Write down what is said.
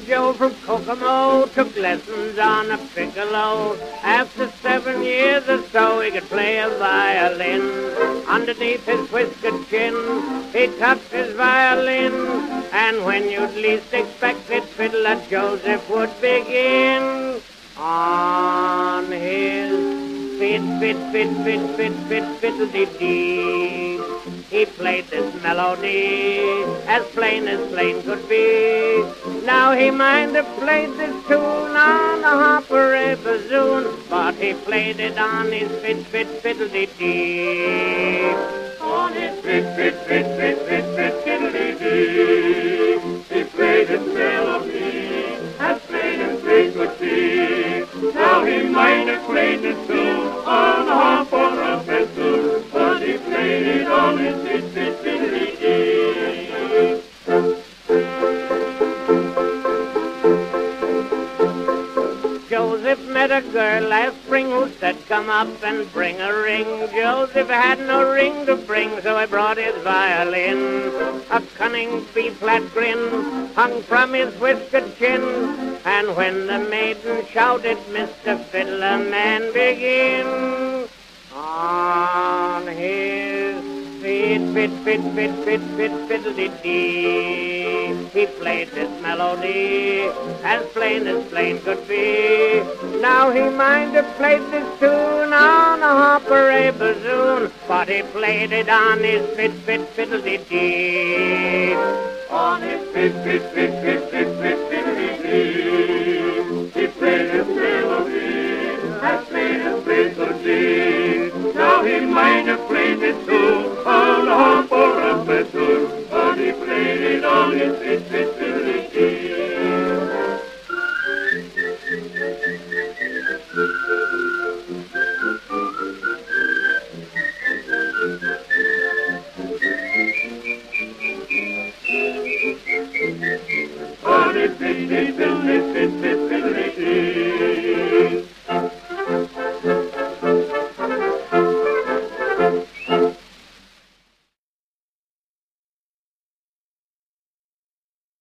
Joe from Kokomo took lessons on a piccolo. After 7 years or so, he could play a violin. Underneath his whiskered chin, he tucked his violin. And when you'd least expect it, Fiddler Joseph would begin on his fiddle-dee-dee. He played this melody as plain could be. Now he might have played this tune on a hop or a bassoon, but he played it on his fiddle-dee-dee. On his fiddle-dee-dee. He played his melody as plain could be. Now he might have played this tune on a hop or a bassoon, but he played it on his fiddle-dee-dee. Joseph met a girl last spring who said, come up and bring a ring. Joseph had no ring to bring, so he brought his violin. A cunning B-flat grin hung from his whiskered chin, and when the maiden shouted, Mr. Fiddler Man, begin on his fiddle-dee-dee. He played this melody as plain could be. Now he might have played this tune on a hop or a bassoon, but he played it on his fiddle-dee-dee. On his fiddle-dee-dee. He played his melody as plain could be. Now he might have played this tune on a hop or a bassoon, but he played it on his